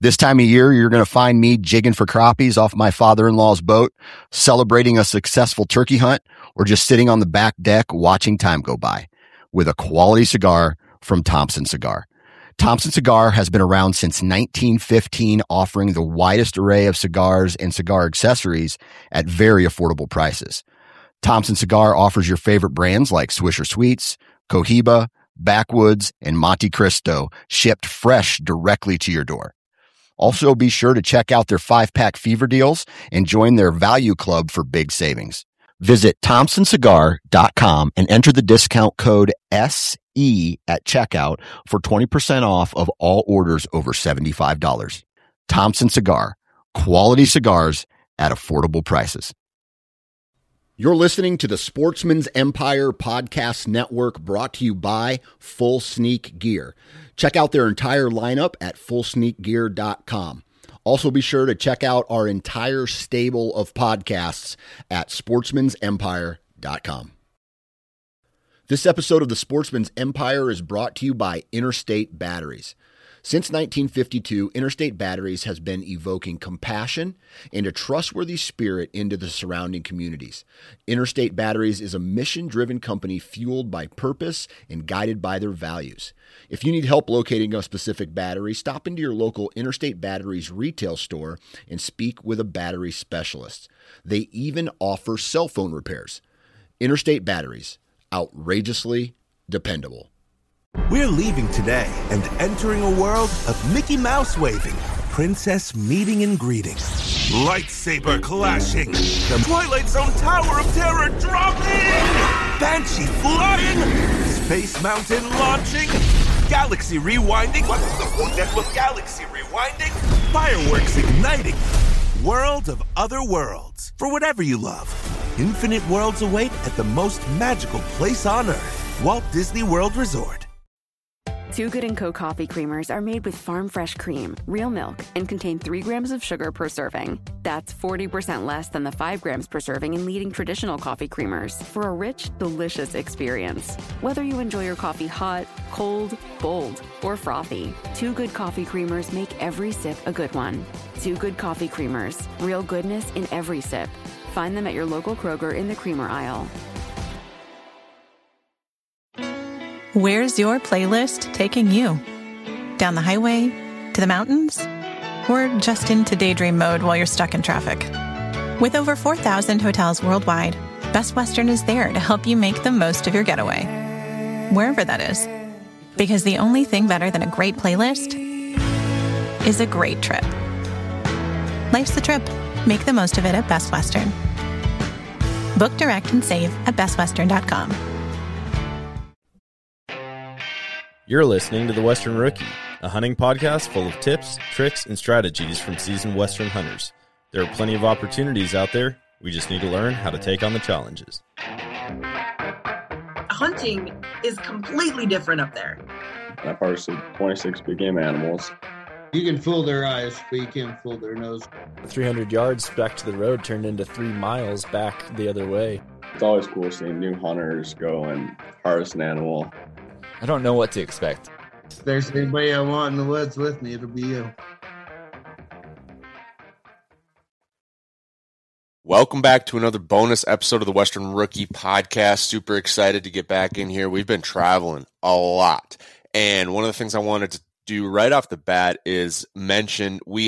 This time of year, you're going to find me jigging for crappies off my father-in-law's boat, celebrating a successful turkey hunt, or just sitting on the back deck watching time go by with a quality cigar from Thompson Cigar. Thompson Cigar has been around since 1915, offering the widest array of cigars and cigar accessories at very affordable prices. Thompson Cigar offers your favorite brands like Swisher Sweets, Cohiba, Backwoods, and Monte Cristo, shipped fresh directly to your door. Also, be sure to check out their 5-pack fever deals and join their value club for big savings. Visit thompsoncigar.com and enter the discount code SE at checkout for 20% off of all orders over $75. Thompson Cigar, quality cigars at affordable prices. You're listening to the Sportsman's Empire Podcast Network, brought to you by Full Sneak Gear. Check out their entire lineup at fullsneakgear.com. Also, be sure to check out our entire stable of podcasts at sportsmansempire.com. This episode of the Sportsman's Empire is brought to you by Interstate Batteries. Since 1952, Interstate Batteries has been evoking compassion and a trustworthy spirit into the surrounding communities. Interstate Batteries is a mission-driven company fueled by purpose and guided by their values. If you need help locating a specific battery, stop into your local Interstate Batteries retail store and speak with a battery specialist. They even offer cell phone repairs. Interstate Batteries, outrageously dependable. We're leaving today and entering a world of Mickey Mouse waving, princess meeting and greeting, lightsaber clashing, the Twilight Zone Tower of Terror dropping, Banshee flying, Space Mountain launching, galaxy rewinding. What's the point with galaxy rewinding? Fireworks igniting. World of other worlds. For whatever you love. Infinite worlds await at the most magical place on Earth. Walt Disney World Resort. Too Good & Co. coffee creamers are made with farm fresh cream, real milk, and contain 3 grams of sugar per serving. That's 40% less than the 5 grams per serving in leading traditional coffee creamers for a rich, delicious experience. Whether you enjoy your coffee hot, cold, bold, or frothy, Too Good coffee creamers make every sip a good one. Too Good coffee creamers, real goodness in every sip. Find them at your local Kroger in the creamer aisle. Where's your playlist taking you? Down the highway? To the mountains? Or just into daydream mode while you're stuck in traffic? With over 4,000 hotels worldwide, Best Western is there to help you make the most of your getaway. Wherever that is. Because the only thing better than a great playlist is a great trip. Life's the trip. Make the most of it at Best Western. Book direct and save at bestwestern.com. You're listening to The Western Rookie, a hunting podcast full of tips, tricks, and strategies from seasoned Western hunters. There are plenty of opportunities out there. We just need to learn how to take on the challenges. Hunting is completely different up there. I've harvested 26 big game animals. You can fool their eyes, but you can't fool their nose. 300 yards back to the road turned into 3 miles back the other way. It's always cool seeing new hunters go and harvest an animal. I don't know what to expect. If there's anybody I want in the woods with me, it'll be you. Welcome back to another bonus episode of the Western Rookie Podcast. Super excited to get back in here. We've been traveling a lot. And one of the things I wanted to do right off the bat is mention we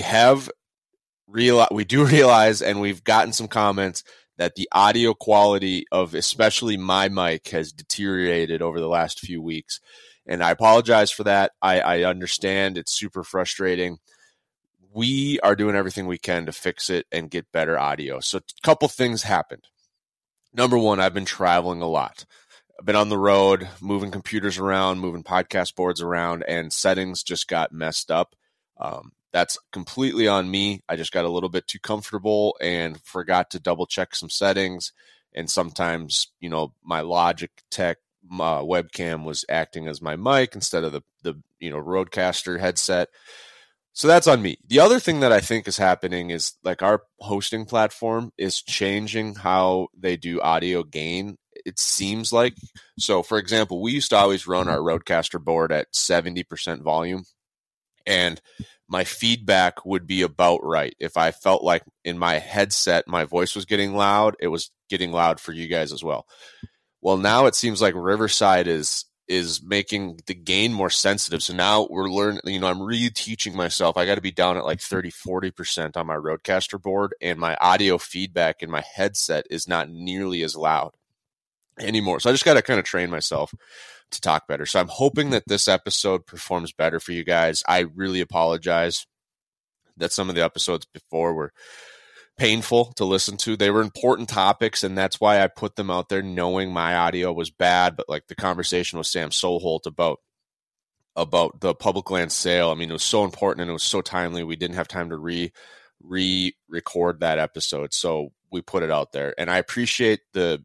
do realize, and we've gotten some comments, that the audio quality of especially my mic has deteriorated over the last few weeks. And I apologize for that. I understand it's super frustrating. We are doing everything we can to fix it and get better audio. So a couple things happened. Number one, I've been traveling a lot. I've been on the road, moving computers around, moving podcast boards around, and settings just got messed up. That's completely on me. I just got a little bit too comfortable and forgot to double check some settings. And sometimes, my Logitech webcam was acting as my mic instead of the Rodecaster headset. So that's on me. The other thing that I think is happening is like our hosting platform is changing how they do audio gain. It seems like. So for example, we used to always run our Rodecaster board at 70% volume. And my feedback would be about right. If I felt like in my headset my voice was getting loud, it was getting loud for you guys as well. Well, now it seems like Riverside is making the gain more sensitive. So now we're learning, I'm reteaching myself. I got to be down at like 30-40% on my Rodecaster board, and my audio feedback in my headset is not nearly as loud anymore. So I just got to kind of train myself to talk better. So I'm hoping that this episode performs better for you guys. I really apologize that some of the episodes before were painful to listen to. They were important topics, and that's why I put them out there knowing my audio was bad. But like the conversation with Sam Soholt about the public land sale, I mean, it was so important and it was so timely. We didn't have time to re-record that episode, so we put it out there. And I appreciate the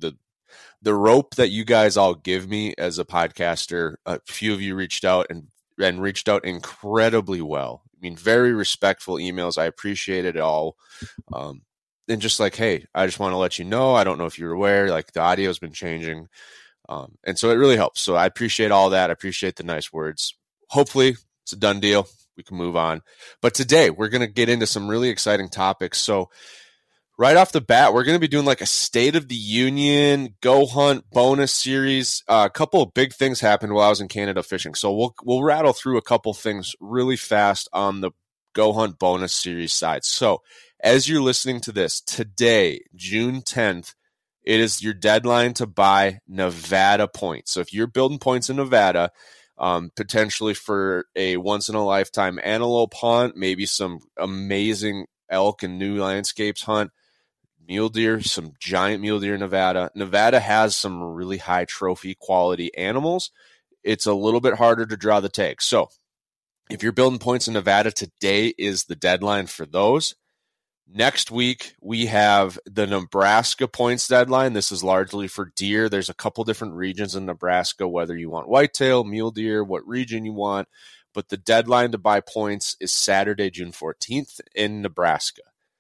rope that you guys all give me as a podcaster. A few of you reached out and reached out incredibly well. I mean, very respectful emails. I appreciate it all. And just like, hey, I just want to let you know, I don't know if you're aware, like the audio has been changing. And so it really helps. So I appreciate all that. I appreciate the nice words. Hopefully it's a done deal. We can move on. But today we're going to get into some really exciting topics. So right off the bat, we're going to be doing like a State of the Union Go Hunt bonus series. A couple of big things happened while I was in Canada fishing. So we'll rattle through a couple things really fast on the Go Hunt bonus series side. So as you're listening to this, today, June 10th, it is your deadline to buy Nevada points. So if you're building points in Nevada, potentially for a once-in-a-lifetime antelope hunt, maybe some amazing elk and new landscapes hunt, mule deer, some giant mule deer in Nevada. Nevada has some really high trophy quality animals. It's a little bit harder to draw the tag. So if you're building points in Nevada, today is the deadline for those. Next week, we have the Nebraska points deadline. This is largely for deer. There's a couple different regions in Nebraska, whether you want whitetail, mule deer, what region you want. But the deadline to buy points is Saturday, June 14th in Nebraska.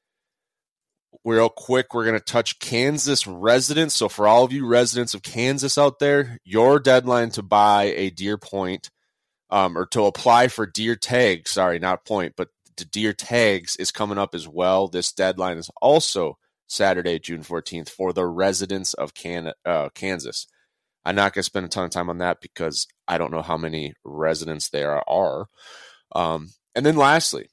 Real quick, we're going to touch Kansas residents. So for all of you residents of Kansas out there, your deadline to buy a deer point or to apply for deer tags, sorry, not point, but the deer tags is coming up as well. This deadline is also Saturday, June 14th for the residents of Kansas. I'm not going to spend a ton of time on that because I don't know how many residents there are. And then lastly,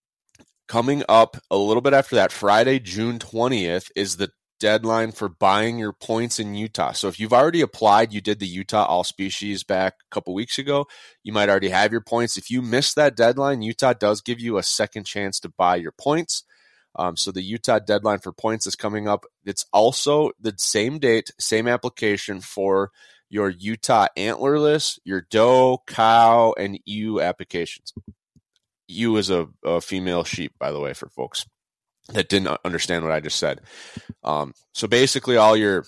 coming up a little bit after that, Friday, June 20th is the deadline for buying your points in Utah. So if you've already applied, you did the Utah all species back a couple weeks ago, you might already have your points. If you missed that deadline, Utah does give you a second chance to buy your points. So the Utah deadline for points is coming up. It's also the same date, same application for your Utah antlerless, your doe, cow, and ewe applications. Ewe is a female sheep, by the way, for folks that didn't understand what I just said. So basically all your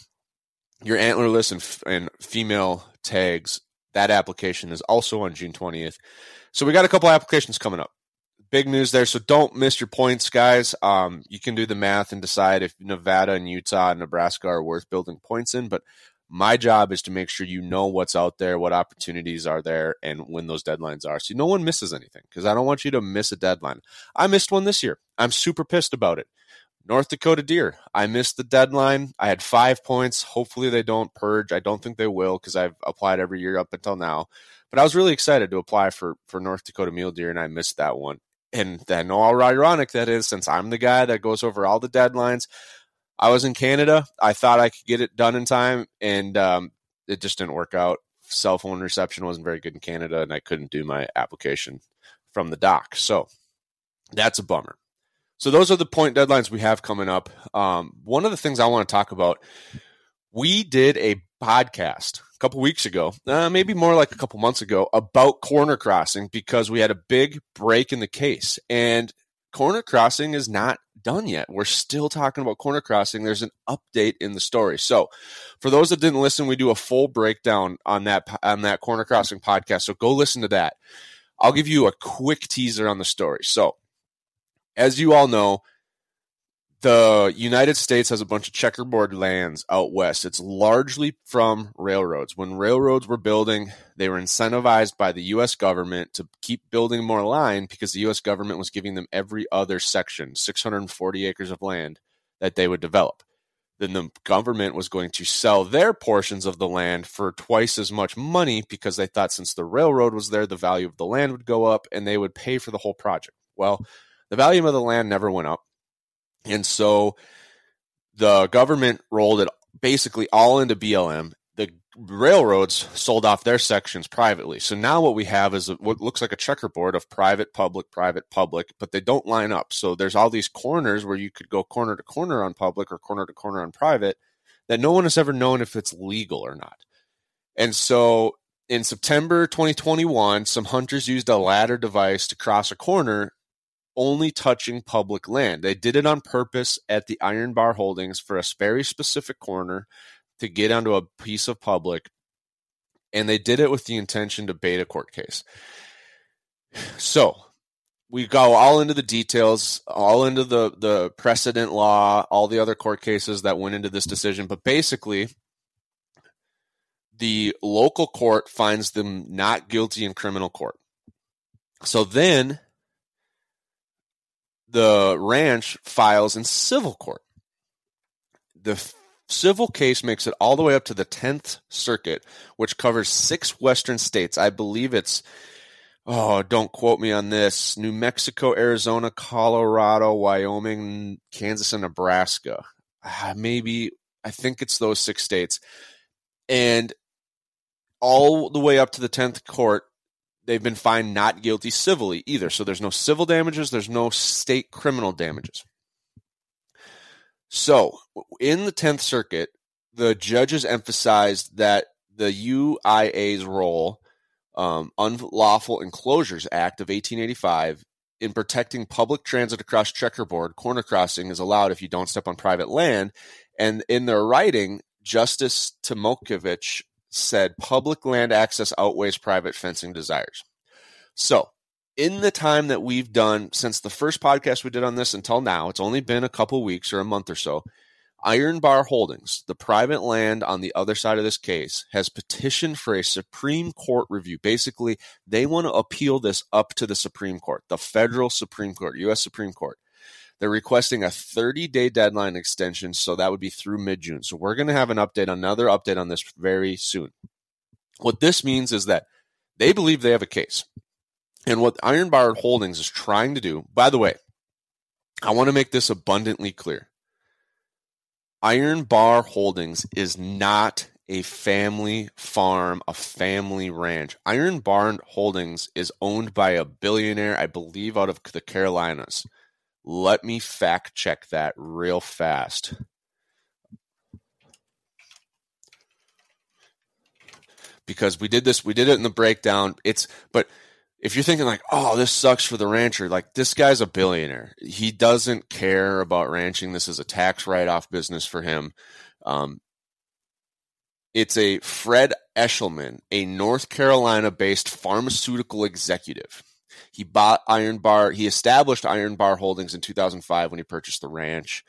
antlerless and female tags, that application is also on June 20th. So we got a couple applications coming up. Big news there. So don't miss your points, guys. You can do the math and decide if Nevada and Utah and Nebraska are worth building points in. But my job is to make sure you know what's out there, what opportunities are there, and when those deadlines are. So no one misses anything, because I don't want you to miss a deadline. I missed one this year. I'm super pissed about it. North Dakota deer. I missed the deadline. I had 5 points. Hopefully they don't purge. I don't think they will, because I've applied every year up until now. But I was really excited to apply for North Dakota mule deer, and I missed that one. And I know how ironic that is, since I'm the guy that goes over all the deadlines. I was in Canada. I thought I could get it done in time, and it just didn't work out. Cell phone reception wasn't very good in Canada, and I couldn't do my application from the dock. So that's a bummer. So those are the point deadlines we have coming up. One of the things I want to talk about, we did a podcast a couple weeks ago, maybe more like a couple months ago, about corner crossing, because we had a big break in the case. And corner crossing is not done yet. We're still talking about corner crossing. There's an update in the story. So for those that didn't listen, we do a full breakdown on that corner crossing podcast. So go listen to that. I'll give you a quick teaser on the story. So as you all know, The United States has a bunch of checkerboard lands out west. It's largely from railroads. When railroads were building, they were incentivized by the U.S. government to keep building more line because the U.S. government was giving them every other section, 640 acres of land that they would develop. Then the government was going to sell their portions of the land for twice as much money because they thought since the railroad was there, the value of the land would go up and they would pay for the whole project. Well, the value of the land never went up. And so the government rolled it basically all into BLM. The railroads sold off their sections privately. So now what we have is what looks like a checkerboard of private, public, but they don't line up. So there's all these corners where you could go corner to corner on public or corner to corner on private that no one has ever known if it's legal or not. And so in September 2021, some hunters used a ladder device to cross a corner only touching public land. They did it on purpose at the Iron Bar Holdings for a very specific corner to get onto a piece of public, and they did it with the intention to bait a court case. So we go all into the details, all into the precedent law, all the other court cases that went into this decision, but basically the local court finds them not guilty in criminal court. So then the ranch files in civil court. The civil case makes it all the way up to the 10th Circuit, which covers 6 western states. I believe it's, don't quote me on this, New Mexico, Arizona, Colorado, Wyoming, Kansas, and Nebraska. I think it's those 6 states. And all the way up to the 10th court, they've been found not guilty civilly either. So there's no civil damages. There's no state criminal damages. So in the 10th Circuit, the judges emphasized that the UIA's role, Unlawful Enclosures Act of 1885, in protecting public transit across checkerboard, corner crossing is allowed if you don't step on private land. And in their writing, Justice Tomokovich said public land access outweighs private fencing desires. So in the time that we've done since the first podcast we did on this until now, it's only been a couple weeks or a month or so, Iron Bar Holdings, the private land on the other side of this case, has petitioned for a Supreme Court review. Basically, they want to appeal this up to the Supreme Court, the federal Supreme Court, U.S. Supreme Court. They're requesting a 30-day deadline extension, so that would be through mid-June. So we're going to have another update on this very soon. What this means is that they believe they have a case. And what Iron Bar Holdings is trying to do, by the way, I want to make this abundantly clear. Iron Bar Holdings is not a family farm, a family ranch. Iron Bar Holdings is owned by a billionaire, I believe, out of the Carolinas. Let me fact check that real fast. Because we did it in the breakdown. But if you're thinking like, oh, this sucks for the rancher, like this guy's a billionaire. He doesn't care about ranching. This is a tax write-off business for him. It's a Fred Eshelman, a North Carolina-based pharmaceutical executive. He bought Iron Bar. He established Iron Bar Holdings in 2005 when he purchased the ranch.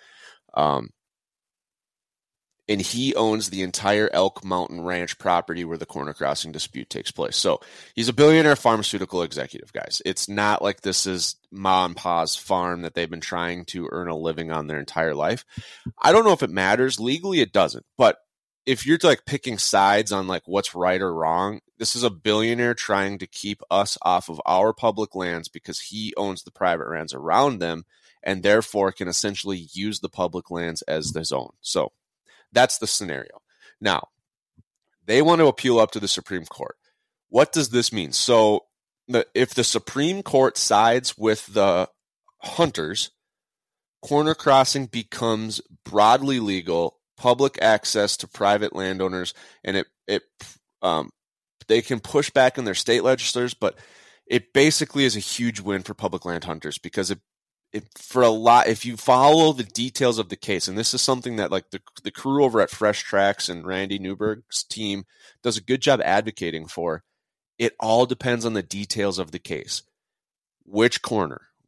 And he owns the entire Elk Mountain Ranch property where the corner crossing dispute takes place. So he's a billionaire pharmaceutical executive, guys. It's not like this is Ma and Pa's farm that they've been trying to earn a living on their entire life. I don't know if it matters. Legally, it doesn't. But if you're like picking sides on like what's right or wrong, this is a billionaire trying to keep us off of our public lands because he owns the private lands around them and therefore can essentially use the public lands as his own. So that's the scenario. Now, they want to appeal up to the Supreme Court. What does this mean? So if the Supreme Court sides with the hunters, corner crossing becomes broadly legal, public access to private landowners, and they can push back in their state legislators, but it basically is a huge win for public land hunters because if you follow the details of the case, and this is something that like the crew over at Fresh Tracks and Randy Newberg's team does a good job advocating for, it all depends on the details of the case. Which corner?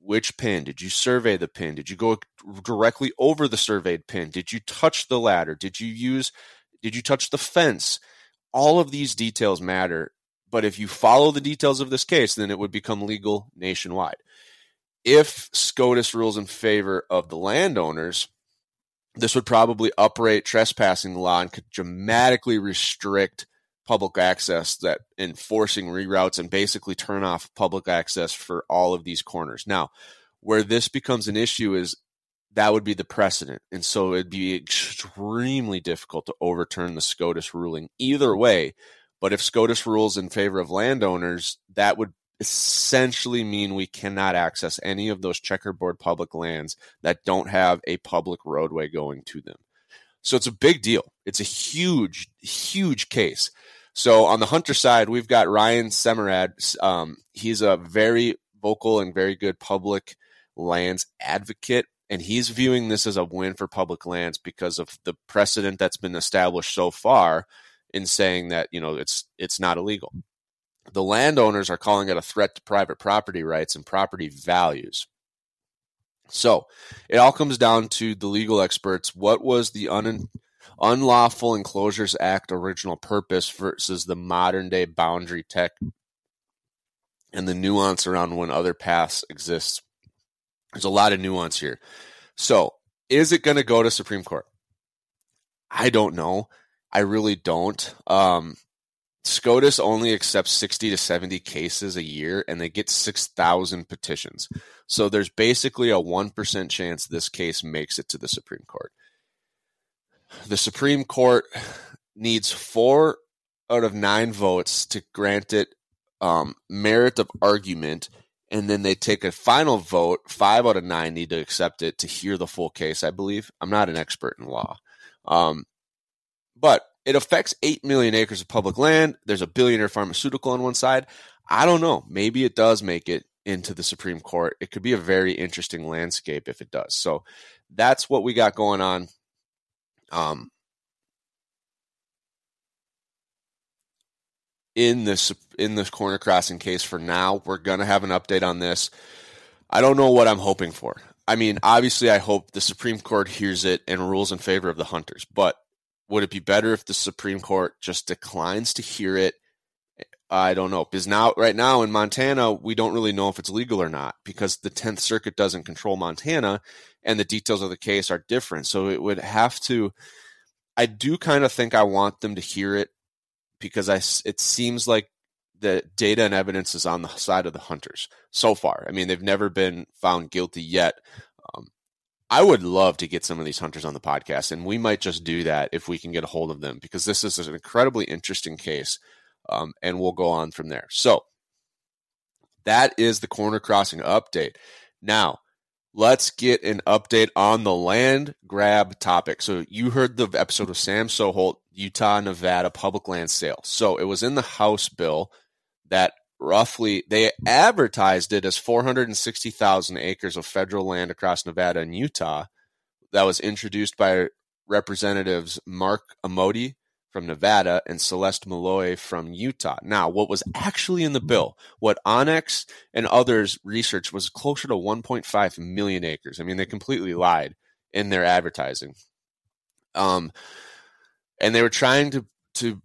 which pin? Did you survey the pin? Did you go directly over the surveyed pin? Did you touch the ladder? Did you touch the fence? All of these details matter, but if you follow the details of this case, then it would become legal nationwide. If SCOTUS rules in favor of the landowners, this would probably uprate trespassing law and could dramatically restrict public access, that enforcing reroutes, and basically turn off public access for all of these corners. Now, where this becomes an issue is that would be the precedent. And so it'd be extremely difficult to overturn the SCOTUS ruling either way. But if SCOTUS rules in favor of landowners, that would essentially mean we cannot access any of those checkerboard public lands that don't have a public roadway going to them. So it's a big deal. It's a huge, huge case. So on the hunter side, we've got Ryan Semerad. He's a very vocal and very good public lands advocate, and he's viewing this as a win for public lands because of the precedent that's been established so far in saying that, it's not illegal. The landowners are calling it a threat to private property rights and property values. So it all comes down to the legal experts. What was the Unlawful Enclosures Act original purpose versus the modern day boundary tech and the nuance around when other paths exist? There's a lot of nuance here. So is it going to go to Supreme Court? I don't know. I really don't. SCOTUS only accepts 60 to 70 cases a year, and they get 6,000 petitions. So there's basically a 1% chance this case makes it to the Supreme Court. The Supreme Court needs 4 out of 9 votes to grant it merit of argument, and then they take a final vote. 5 out of 9 need to accept it to hear the full case, I believe. I'm not an expert in law. But it affects 8 million acres of public land. There's a billionaire pharmaceutical on one side. I don't know. Maybe it does make it into the Supreme Court. It could be a very interesting landscape if it does. So that's what we got going on. In this corner crossing case for now. We're going to have an update on this. I don't know what I'm hoping for. I mean, obviously I hope the Supreme Court hears it and rules in favor of the hunters, but would it be better if the Supreme Court just declines to hear it? I don't know. Because right now in Montana, we don't really know if it's legal or not because the 10th Circuit doesn't control Montana and the details of the case are different. So it would have to, I do kind of think I want them to hear it because it seems like the data and evidence is on the side of the hunters so far. I mean, they've never been found guilty yet. I would love to get some of these hunters on the podcast, and we might just do that if we can get a hold of them because this is an incredibly interesting case, and we'll go on from there. So that is the corner crossing update. Now, let's get an update on the land grab topic. So you heard the episode of Sam Soholt, Utah, Nevada public land sale. So it was in the House bill that roughly they advertised it as 460,000 acres of federal land across Nevada and Utah that was introduced by Representatives Mark Amodei from Nevada and Celeste Malloy from Utah. Now, what was actually in the bill, what Onyx and others researched was closer to 1.5 million acres. I mean, they completely lied in their advertising. And they were trying to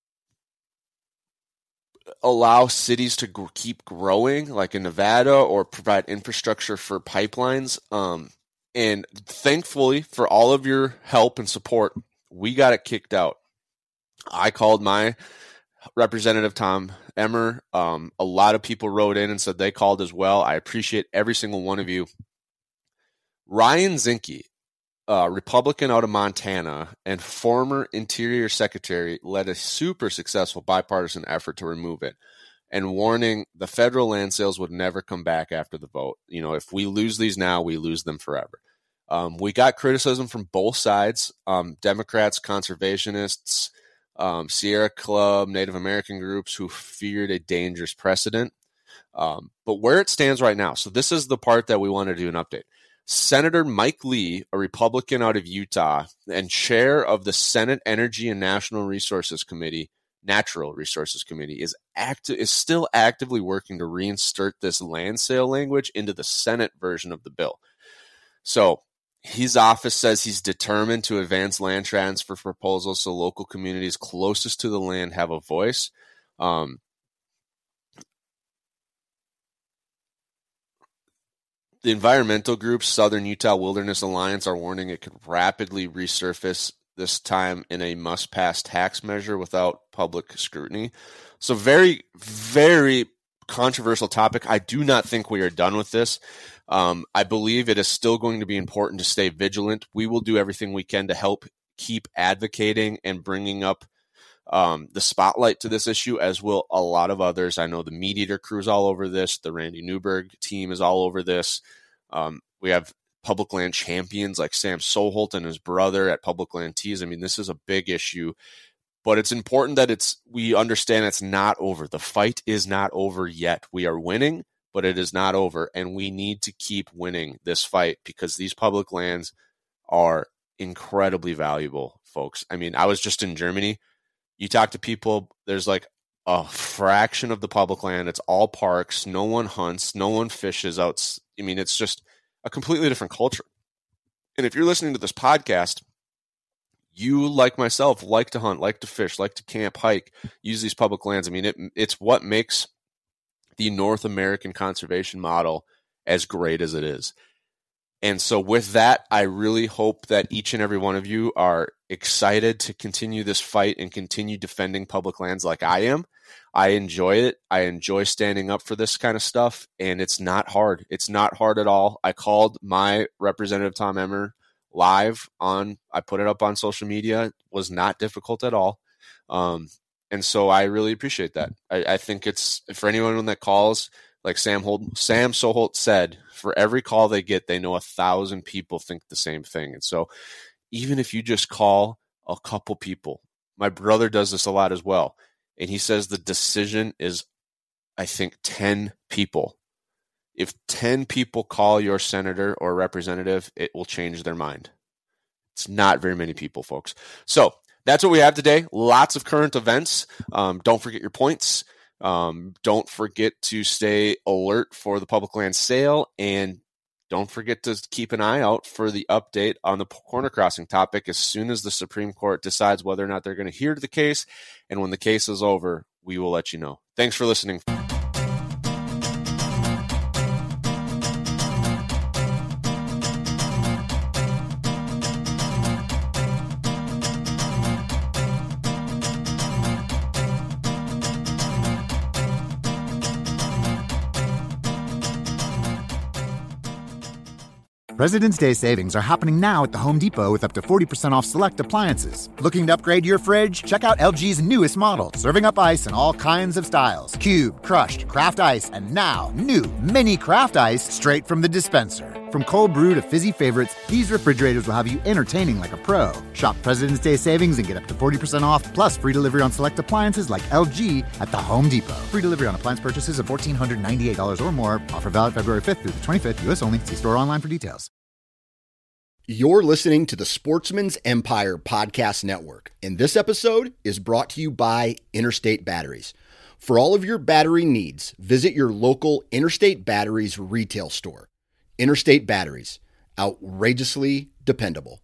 allow cities to keep growing, like in Nevada, or provide infrastructure for pipelines. And thankfully, for all of your help and support, we got it kicked out. I called my representative, Tom Emmer. A lot of people wrote in and said they called as well. I appreciate every single one of you. Ryan Zinke, Republican out of Montana and former Interior Secretary, led a super successful bipartisan effort to remove it and warning the federal land sales would never come back after the vote. You know, if we lose these now, we lose them forever. We got criticism from both sides, Democrats, conservationists, Sierra Club, Native American groups who feared a dangerous precedent. But where it stands right now, so this is the part that we want to do an update. Senator Mike Lee, a Republican out of Utah and chair of the Senate Energy and National Resources Committee, Natural Resources Committee is still actively working to reinsert this land sale language into the Senate version of the bill. So his office says he's determined to advance land transfer proposals so local communities closest to the land have a voice. The environmental groups, Southern Utah Wilderness Alliance, are warning it could rapidly resurface, this time in a must-pass tax measure without public scrutiny. So very, very controversial topic. I do not think we are done with this. I believe it is still going to be important to stay vigilant. We will do everything we can to help keep advocating and bringing up the spotlight to this issue, as will a lot of others. I know the Meat Eater crew is all over this. The Randy Newberg team is all over this. We have public land champions like Sam Soholt and his brother at Public Land Tees. I mean, this is a big issue, but it's important that we understand it's not over. The fight is not over yet. We are winning, but it is not over, and we need to keep winning this fight because these public lands are incredibly valuable, folks. I mean, I was just in Germany. You talk to people, there's like a fraction of the public land. It's all parks. No one hunts. No one fishes out. I mean, it's just a completely different culture. And if you're listening to this podcast, you, like myself, like to hunt, like to fish, like to camp, hike, use these public lands. I mean, it's what makes the North American conservation model as great as it is. And so with that, I really hope that each and every one of you are excited to continue this fight and continue defending public lands like I am. I enjoy it. I enjoy standing up for this kind of stuff, and it's not hard. It's not hard at all. I called my Representative Tom Emmer live I put it up on social media. It was not difficult at all. And so I really appreciate that. I think it's, for anyone that calls, like Sam Soholt said, for every call they get, they know 1,000 people think the same thing. And so even if you just call a couple people, my brother does this a lot as well. And he says the decision is, I think, 10 people. If 10 people call your senator or representative, it will change their mind. It's not very many people, folks. So that's what we have today. Lots of current events. Don't forget your points. Don't forget to stay alert for the public land sale, and don't forget to keep an eye out for the update on the corner crossing topic as soon as the Supreme Court decides whether or not they're going to hear the case. And when the case is over, we will let you know. Thanks for listening. President's Day savings are happening now at the Home Depot with up to 40% off select appliances. Looking to upgrade your fridge? Check out LG's newest model, serving up ice in all kinds of styles. Cube, crushed, craft ice, and now new mini craft ice straight from the dispenser. From cold brew to fizzy favorites, these refrigerators will have you entertaining like a pro. Shop President's Day savings and get up to 40% off, plus free delivery on select appliances like LG at the Home Depot. Free delivery on appliance purchases of $1,498 or more. Offer valid February 5th through the 25th, U.S. only. See store online for details. You're listening to the Sportsman's Empire Podcast Network, and this episode is brought to you by Interstate Batteries. For all of your battery needs, visit your local Interstate Batteries retail store. Interstate Batteries, outrageously dependable.